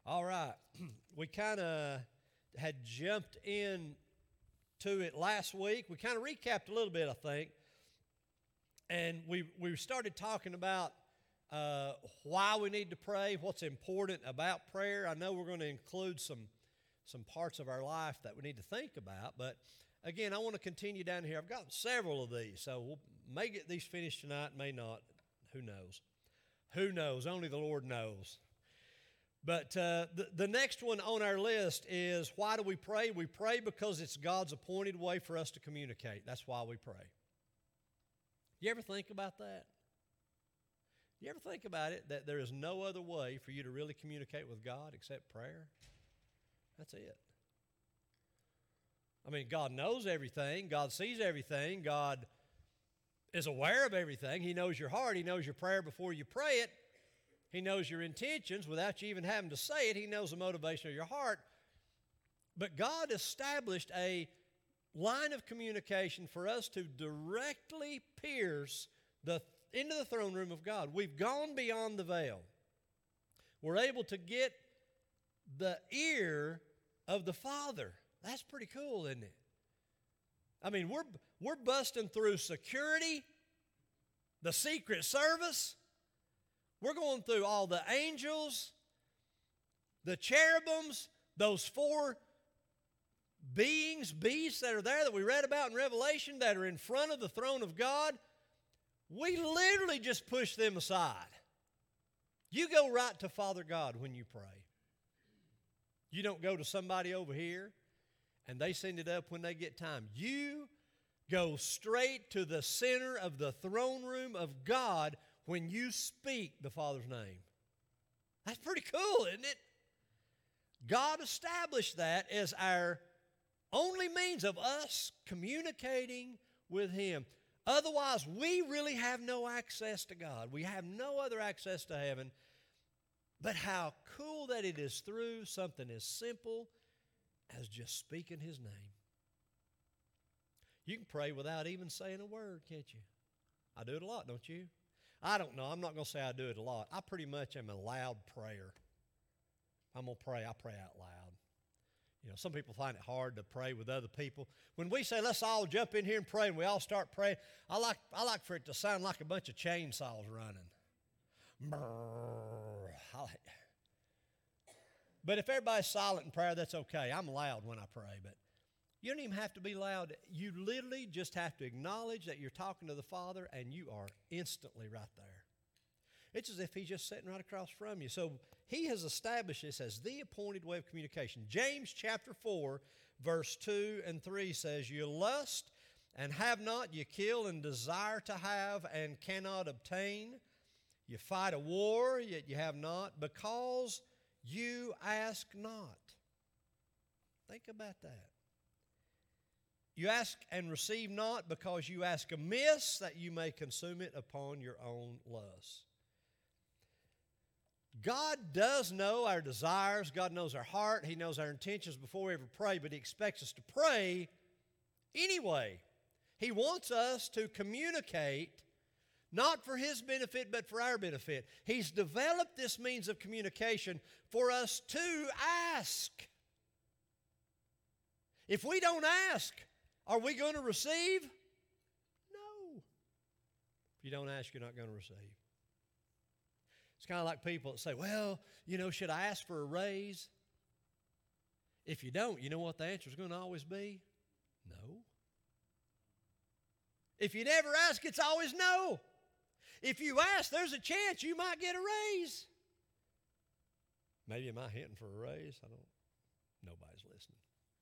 All right. We kind of had jumped in to it last week. We kind of recapped a little bit, I think. And we started talking about why we need to pray, what's important about prayer. I know we're going to include some parts of our life that we need to think about. But again, I want to continue down here. I've got several of these, so we may get these finished tonight, may not. Who knows? Who knows? Only the Lord knows. But the next one on our list is, why do we pray? We pray because it's God's appointed way for us to communicate. That's why we pray. You ever think about that? You ever think about it, that there is no other way for you to really communicate with God except prayer? That's it. I mean, God knows everything. God sees everything. God is aware of everything. He knows your heart. He knows your prayer before you pray it. He knows your intentions without you even having to say it. He knows the motivation of your heart. But God established a line of communication for us to directly pierce into the throne room of God. We've gone beyond the veil. We're able to get the ear of the Father. That's pretty cool, isn't it? I mean, we're busting through security, the Secret Service. We're going through all the angels, the cherubims, those four beasts that are there that we read about in Revelation that are in front of the throne of God. We literally just push them aside. You go right to Father God when you pray. You don't go to somebody over here and they send it up when they get time. You go straight to the center of the throne room of God when you speak the Father's name. That's pretty cool, isn't it? God established that as our only means of us communicating with Him. Otherwise, we really have no access to God. We have no other access to heaven. But how cool that it is through something as simple as just speaking His name. You can pray without even saying a word, can't you? I do it a lot, don't you? I don't know. I'm not going to say I do it a lot. I pretty much am a loud prayer. I'm going to pray. I pray out loud. You know, some people find it hard to pray with other people. When we say, let's all jump in here and pray, and we all start praying, I like for it to sound like a bunch of chainsaws running. But if everybody's silent in prayer, that's okay. I'm loud when I pray, but you don't even have to be loud. You literally just have to acknowledge that you're talking to the Father, and you are instantly right there. It's as if He's just sitting right across from you. So He has established this as the appointed way of communication. James chapter 4, verse 2 and 3 says, you lust and have not, you kill and desire to have and cannot obtain. You fight a war, yet you have not, because you ask not. Think about that. You ask and receive not because you ask amiss, that you may consume it upon your own lust. God does know our desires. God knows our heart. He knows our intentions before we ever pray, but He expects us to pray anyway. He wants us to communicate, not for His benefit, but for our benefit. He's developed this means of communication for us to ask. If we don't ask, are we going to receive? No. If you don't ask, you're not going to receive. It's kind of like people that say, well, should I ask for a raise? If you don't, you know what the answer is going to always be? No. If you never ask, it's always no. If you ask, there's a chance you might get a raise. Maybe am I hinting for a raise? Nobody's listening.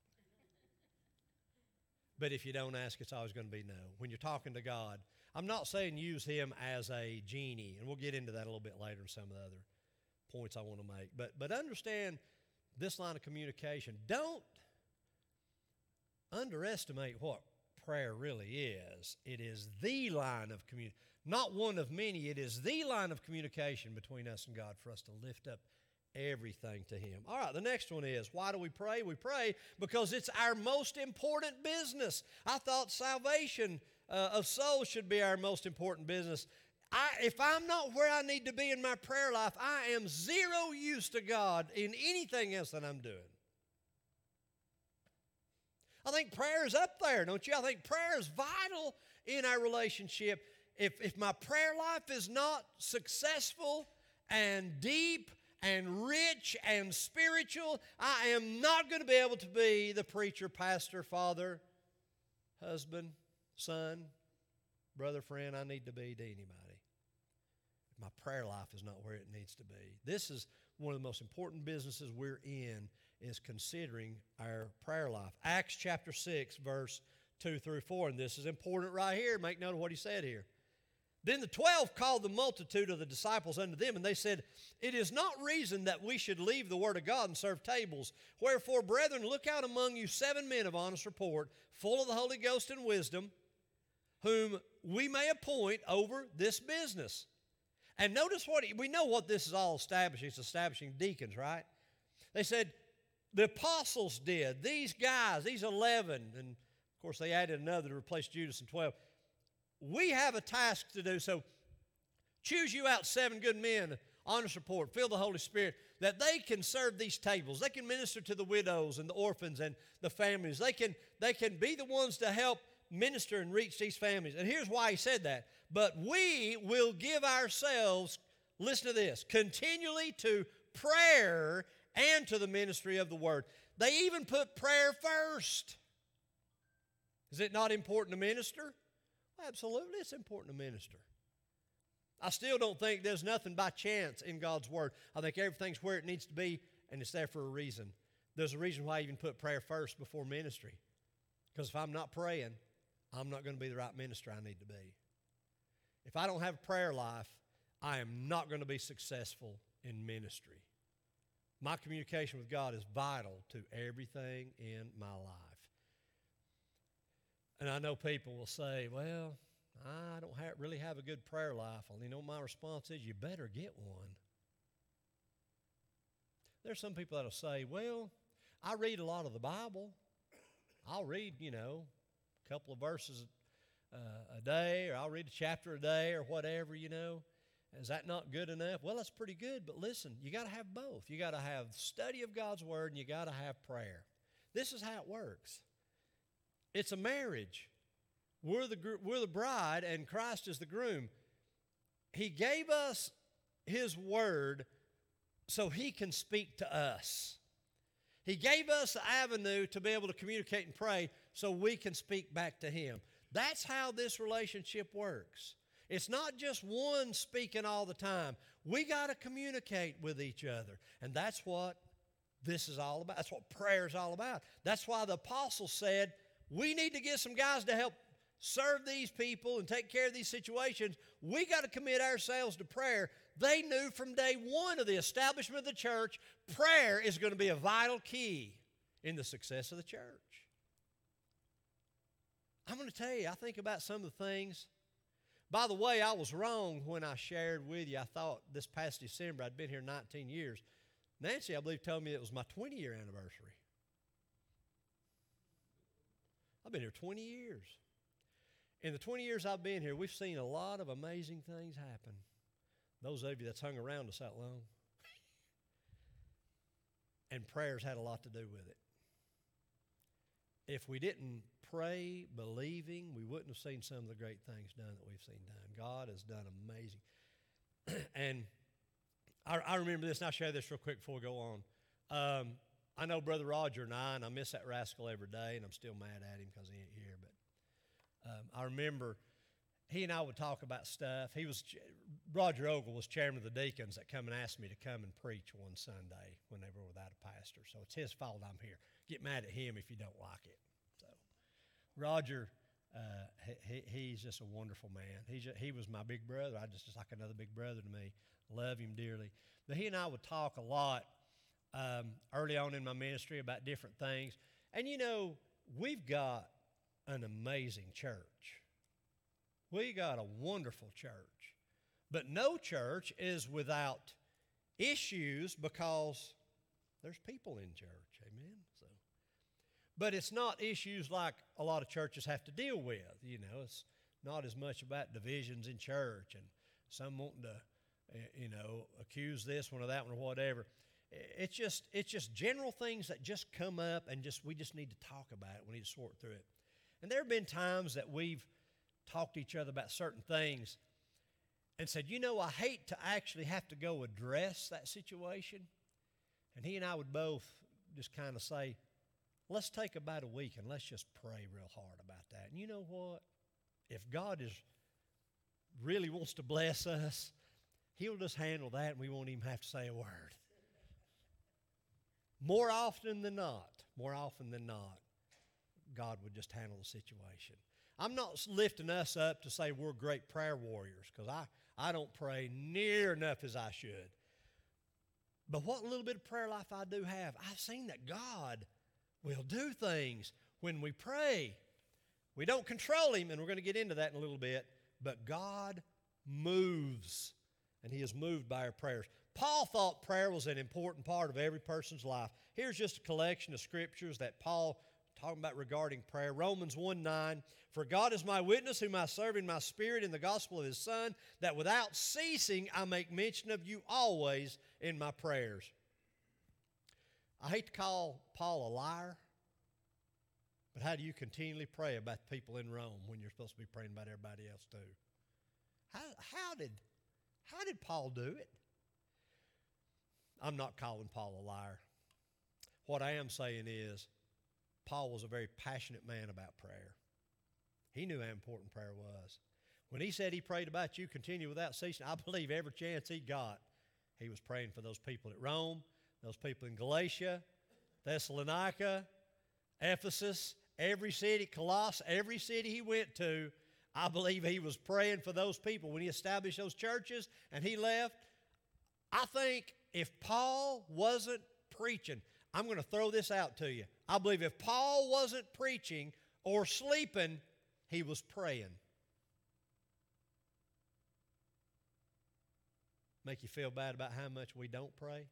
But if you don't ask, it's always going to be no. When you're talking to God, I'm not saying use Him as a genie, and we'll get into that a little bit later in some of the other points I want to make. But understand this line of communication. Don't underestimate what prayer really is. It is the line of communication, not one of many. It is the line of communication between us and God for us to lift up everything to Him. All right, the next one is, why do we pray? We pray because it's our most important business. I thought salvation of souls should be our most important business. If I'm not where I need to be in my prayer life, I am zero use to God in anything else that I'm doing. I think prayer is up there, don't you? I think prayer is vital in our relationship. If my prayer life is not successful and deep and rich and spiritual, I am not going to be able to be the preacher, pastor, father, husband, son, brother, friend I need to be to anybody. My prayer life is not where it needs to be. This is one of the most important businesses we're in, is considering our prayer life. Acts chapter 6, verse 2 through 4, and this is important right here. Make note of what he said here. Then the 12 called the multitude of the disciples unto them, and they said, It is not reason that we should leave the word of God and serve tables. Wherefore, brethren, look out among you 7 men of honest report, full of the Holy Ghost and wisdom, whom we may appoint over this business. And notice we know what this is all establishing. It's establishing deacons, right? They said, the apostles did. These guys, these 11, and of course they added another to replace Judas and 12. We have a task to do, so choose you out 7 good men, honest report, fill the Holy Spirit, that they can serve these tables. They can minister to the widows and the orphans and the families. They can be the ones to help minister and reach these families. And here's why he said that. But we will give ourselves, listen to this, continually to prayer and to the ministry of the word. They even put prayer first. Is it not important to minister? Absolutely, it's important to minister. I still don't think there's nothing by chance in God's word. I think everything's where it needs to be, and it's there for a reason. There's a reason why I even put prayer first before ministry. Because if I'm not praying, I'm not going to be the right minister I need to be. If I don't have a prayer life, I am not going to be successful in ministry. My communication with God is vital to everything in my life. And I know people will say, well, I don't really have a good prayer life. Well, you know, my response is, you better get one. There's some people that will say, well, I read a lot of the Bible. I'll read, a couple of verses a day, or I'll read a chapter a day, or whatever, Is that not good enough? Well, that's pretty good, but listen, you got to have both. You got to have study of God's word, and you got to have prayer. This is how it works. It's a marriage. We're the bride, and Christ is the groom. He gave us His word so He can speak to us. He gave us the avenue to be able to communicate and pray so we can speak back to Him. That's how this relationship works. It's not just one speaking all the time. We got to communicate with each other. And that's what this is all about. That's what prayer is all about. That's why the apostles said, we need to get some guys to help serve these people and take care of these situations. We got to commit ourselves to prayer. They knew from day one of the establishment of the church, prayer is going to be a vital key in the success of the church. I'm going to tell you, I think about some of the things. By the way, I was wrong when I shared with you. I thought this past December, I'd been here 19 years. Nancy, I believe, told me it was my 20-year anniversary. I've been here 20 years. In the 20 years I've been here, we've seen a lot of amazing things happen. Those of you that's hung around us that long. And prayer's had a lot to do with it. If we didn't pray, believing, we wouldn't have seen some of the great things done that we've seen done. God has done amazing. And I remember this, and I'll share this real quick before we go on. I know Brother Roger and I miss that rascal every day, and I'm still mad at him because he ain't here. But I remember he and I would talk about stuff. Roger Ogle was chairman of the deacons that come and asked me to come and preach one Sunday when they were without a pastor. So it's his fault I'm here. Get mad at him if you don't like it. So Roger, he's just a wonderful man. He was my big brother. Just like another big brother to me. Love him dearly. But he and I would talk a lot early on in my ministry about different things. And we've got an amazing church. We got a wonderful church. But no church is without issues because there's people in church. Amen? But it's not issues like a lot of churches have to deal with. It's not as much about divisions in church and some wanting to, accuse this one or that one or whatever. It's just general things that just come up, and we just need to talk about it. We need to sort through it. And there have been times that we've talked to each other about certain things and said, I hate to actually have to go address that situation. And he and I would both just kind of say, let's take about a week and let's just pray real hard about that. And you know what? If God really wants to bless us, He'll just handle that and we won't even have to say a word. More often than not, God would just handle the situation. I'm not lifting us up to say we're great prayer warriors, because I don't pray near enough as I should. But what little bit of prayer life I do have, I've seen that God will do things when we pray. We don't control Him, and we're going to get into that in a little bit, but God moves, and He is moved by our prayers. Paul thought prayer was an important part of every person's life. Here's just a collection of scriptures that Paul talking about regarding prayer. Romans 1:9, for God is my witness, whom I serve in my spirit in the gospel of His Son, that without ceasing I make mention of you always in my prayers. I hate to call Paul a liar, but how do you continually pray about the people in Rome when you're supposed to be praying about everybody else too? How did Paul do it? I'm not calling Paul a liar. What I am saying is, Paul was a very passionate man about prayer. He knew how important prayer was. When he said he prayed about you continue without ceasing, I believe every chance he got, he was praying for those people at Rome, those people in Galatia, Thessalonica, Ephesus, every city, Colossae, every city he went to. I believe he was praying for those people. When he established those churches and he left, I think if Paul wasn't preaching, I'm going to throw this out to you. I believe if Paul wasn't preaching or sleeping, he was praying. Make you feel bad about how much we don't pray?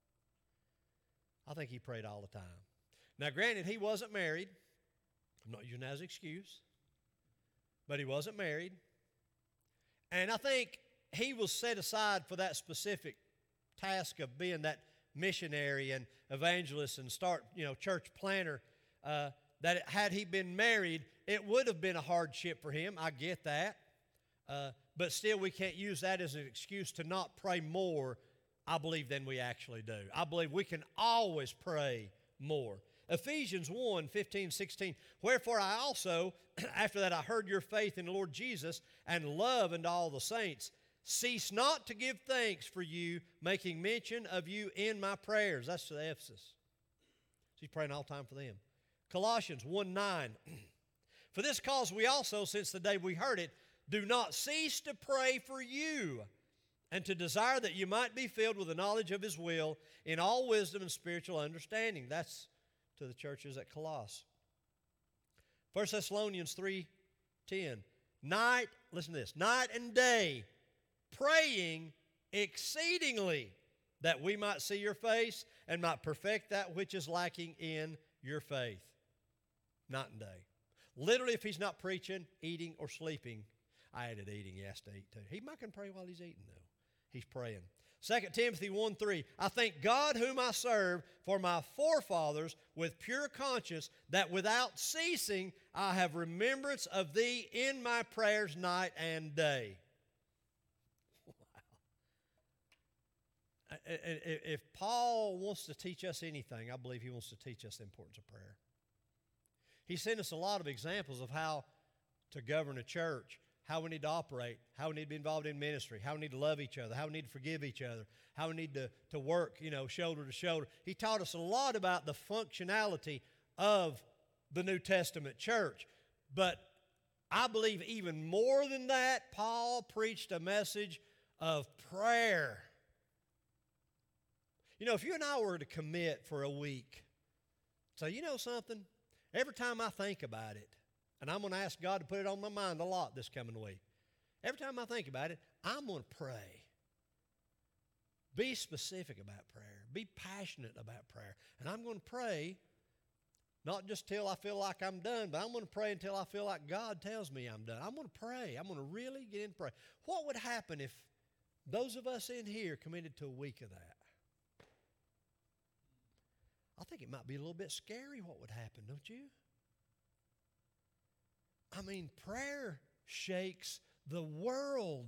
I think he prayed all the time. Now, granted, he wasn't married. I'm not using that as an excuse. But he wasn't married. And I think he was set aside for that specific task of being that missionary and evangelist and church planter, that had he been married, it would have been a hardship for him. I get that. But still, we can't use that as an excuse to not pray more, I believe, than we actually do. I believe we can always pray more. Ephesians 1:15-16, wherefore I also, after that I heard your faith in the Lord Jesus and love unto all the saints, cease not to give thanks for you, making mention of you in my prayers. That's to Ephesus. He's praying all the time for them. Colossians 1:9, for this cause we also, since the day we heard it, do not cease to pray for you, and to desire that you might be filled with the knowledge of His will in all wisdom and spiritual understanding. That's to the churches at Colossae. 1 Thessalonians 3:10, listen to this, night and day, praying exceedingly that we might see your face and might perfect that which is lacking in your faith. Night and day. Literally, if he's not preaching, eating, or sleeping, I added eating, he has to eat too. He might can pray while he's eating though. He's praying. 2 Timothy 1:3, I thank God whom I serve for my forefathers with pure conscience, that without ceasing I have remembrance of thee in my prayers night and day. Wow. If Paul wants to teach us anything, I believe he wants to teach us the importance of prayer. He sent us a lot of examples of how to govern a church, how we need to operate, how we need to be involved in ministry, how we need to love each other, how we need to forgive each other, how we need to work, shoulder to shoulder. He taught us a lot about the functionality of the New Testament church. But I believe even more than that, Paul preached a message of prayer. If you and I were to commit for a week, say, you know something? Every time I think about it, and I'm going to ask God to put it on my mind a lot this coming week. Every time I think about it, I'm going to pray. Be specific about prayer. Be passionate about prayer. And I'm going to pray not just till I feel like I'm done, but I'm going to pray until I feel like God tells me I'm done. I'm going to pray. I'm going to really get in prayer. What would happen if Those of us in here committed to a week of that. I think it might be a little bit scary what would happen, don't you? I mean, prayer shakes the world.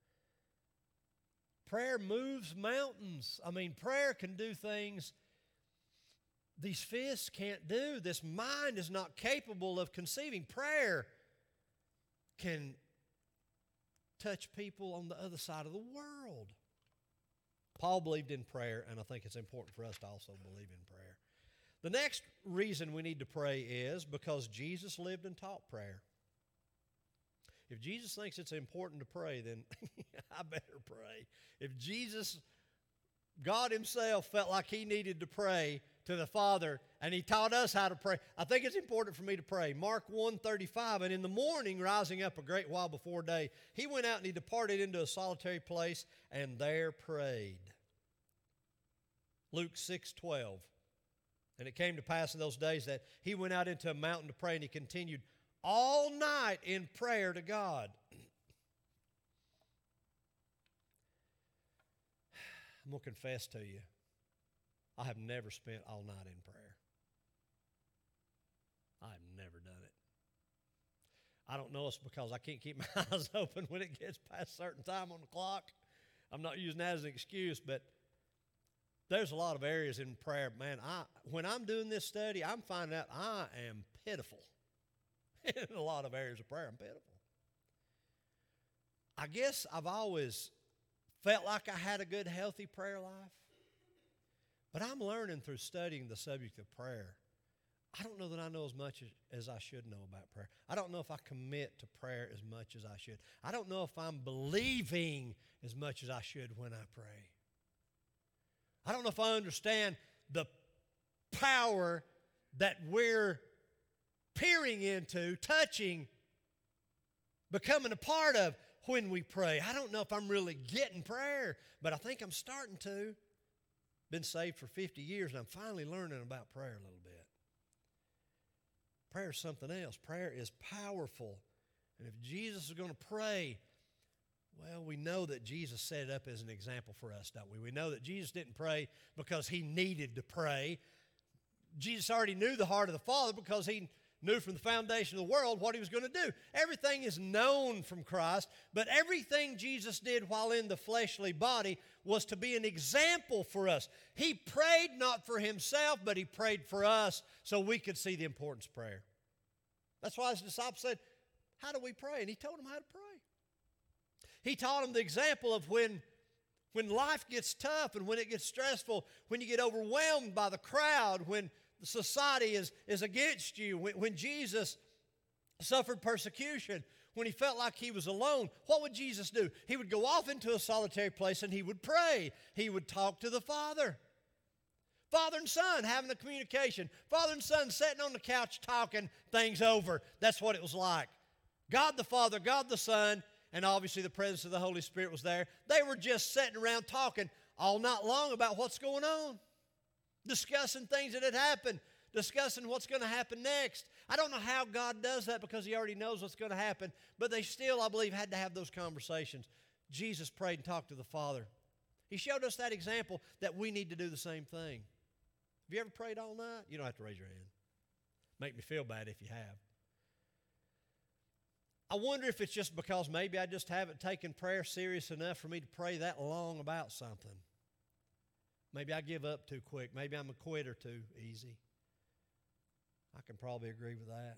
Prayer moves mountains. I mean, prayer can do things these fists can't do. This mind is not capable of conceiving. Prayer can touch people on the other side of the world. Paul believed in prayer, and I think it's important for us to also believe in prayer. The next reason we need to pray is because Jesus lived and taught prayer. If Jesus thinks it's important to pray, then I better pray. If Jesus, God himself, felt like he needed to pray to the Father, and he taught us how to pray, I think it's important for me to pray. Mark 1:35, and in the morning, rising up a great while before day, he went out and he departed into a solitary place, and there prayed. Luke 6:12, and it came to pass in those days that he went out into a mountain to pray, and he continued all night in prayer to God. I'm going to confess to you, I have never spent all night in prayer. I've never done it. I don't know it's because I can't keep my eyes open when it gets past a certain time on the clock. I'm not using that as an excuse, but there's a lot of areas in prayer. Man, when I'm doing this study, I'm finding out I am pitiful. In a lot of areas of prayer, I'm pitiful. I guess I've always felt like I had a good, healthy prayer life. But I'm learning through studying the subject of prayer. I don't know that I know as much as I should know about prayer. I don't know if I commit to prayer as much as I should. I don't know if I'm believing as much as I should when I pray. I don't know if I understand the power that we're peering into, touching, becoming a part of when we pray. I don't know if I'm really getting prayer, but I think I'm starting to. Been saved for 50 years, and I'm finally learning about prayer a little bit. Prayer is something else. Prayer is powerful. And if Jesus is going to pray, well, we know that Jesus set it up as an example for us, don't we? We know that Jesus didn't pray because he needed to pray. Jesus already knew the heart of the Father because he knew from the foundation of the world what he was going to do. Everything is known from Christ, but everything Jesus did while in the fleshly body was to be an example for us. He prayed not for himself, but he prayed for us so we could see the importance of prayer. That's why his disciples said, how do we pray? And he told them how to pray. He taught them the example of when life gets tough and when it gets stressful, when you get overwhelmed by the crowd, when society is against you, when Jesus suffered persecution, when he felt like he was alone, what would Jesus do? He would go off into a solitary place and he would pray. He would talk to the Father. Father and Son having a communication. Father and Son sitting on the couch talking things over. That's what it was like. God the Father, God the Son, and obviously the presence of the Holy Spirit was there. They were just sitting around talking all night long about what's going on. Discussing things that had happened, discussing what's going to happen next. I don't know how God does that because he already knows what's going to happen, but they still, I believe, had to have those conversations. Jesus prayed and talked to the Father. He showed us that example that we need to do the same thing. Have you ever prayed all night? You don't have to raise your hand. Make me feel bad if you have. I wonder if it's just because maybe I just haven't taken prayer serious enough for me to pray that long about something. Maybe I give up too quick. Maybe I'm a quitter too easy. I can probably agree with that.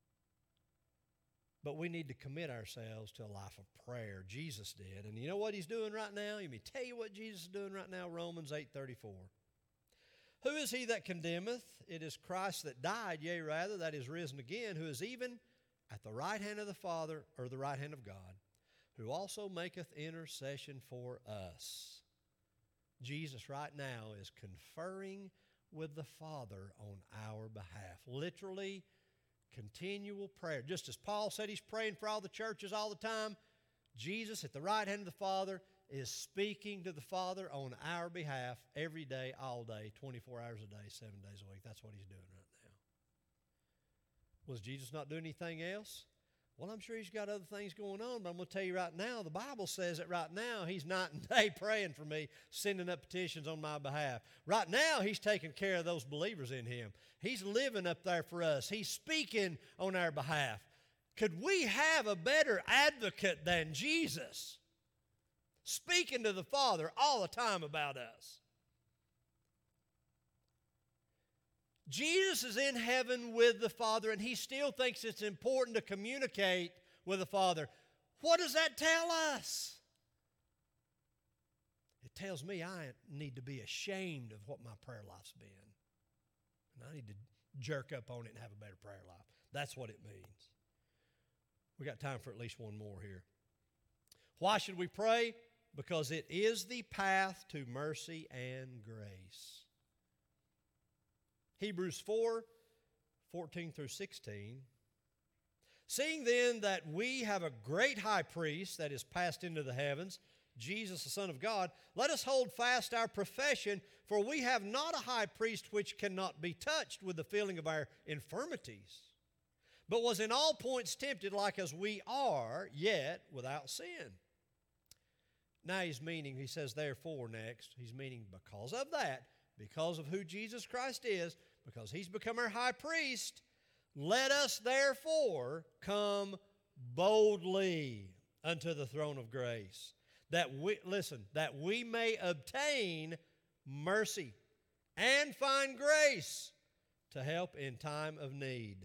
But we need to commit ourselves to a life of prayer. Jesus did. And you know what he's doing right now? Let me tell you what Jesus is doing right now, Romans 8:34. Who is he that condemneth? It is Christ that died, yea, rather, that is risen again, who is even at the right hand of the Father, or the right hand of God, who also maketh intercession for us. Jesus right now is conferring with the Father on our behalf. Literally, continual prayer. Just as Paul said he's praying for all the churches all the time, Jesus at the right hand of the Father is speaking to the Father on our behalf every day, all day, 24 hours a day, 7 days a week. That's what he's doing right now. Was Jesus not doing anything else? Well, I'm sure he's got other things going on, but I'm going to tell you right now, the Bible says that right now he's night and day praying for me, sending up petitions on my behalf. Right now he's taking care of those believers in him. He's living up there for us. He's speaking on our behalf. Could we have a better advocate than Jesus? Speaking to the Father all the time about us. Jesus is in heaven with the Father, and he still thinks it's important to communicate with the Father. What does that tell us? It tells me I need to be ashamed of what my prayer life's been. And I need to jerk up on it and have a better prayer life. That's what it means. We got time for at least one more here. Why should we pray? Because it is the path to mercy and grace. Hebrews 4:14 through 16. Seeing then that we have a great high priest that is passed into the heavens, Jesus the Son of God, let us hold fast our profession, for we have not a high priest which cannot be touched with the feeling of our infirmities, but was in all points tempted like as we are, yet without sin. Now he says therefore next, he's meaning because of that, because of who Jesus Christ is, because he's become our high priest, let us therefore come boldly unto the throne of grace, that we may obtain mercy and find grace to help in time of need.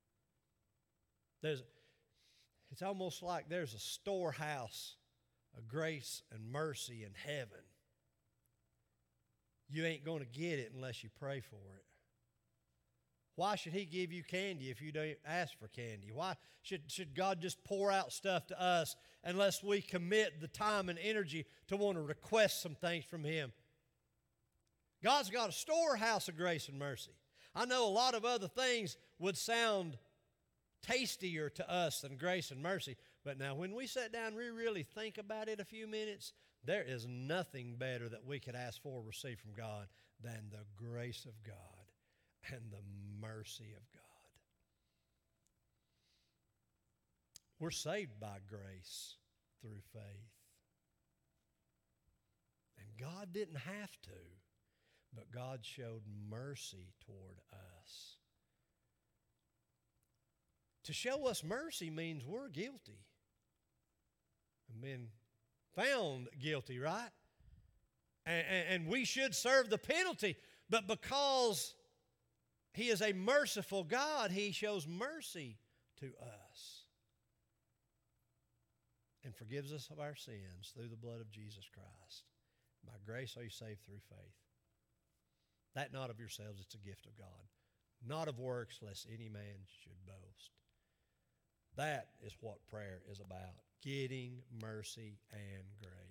It's almost like there's a storehouse of grace and mercy in heaven. You ain't going to get it unless you pray for it. Why should he give you candy if you don't ask for candy? Why should God just pour out stuff to us unless we commit the time and energy to want to request some things from him? God's got a storehouse of grace and mercy. I know a lot of other things would sound tastier to us than grace and mercy, but now when we sit down and we really think about it a few minutes, there is nothing better that we could ask for or receive from God than the grace of God and the mercy of God. We're saved by grace through faith. And God didn't have to, but God showed mercy toward us. To show us mercy means we're guilty. We've been found guilty, right? And we should serve the penalty. But because he is a merciful God, he shows mercy to us and forgives us of our sins through the blood of Jesus Christ. By grace are you saved through faith. That not of yourselves, it's a gift of God. Not of works, lest any man should boast. That is what prayer is about, getting mercy and grace.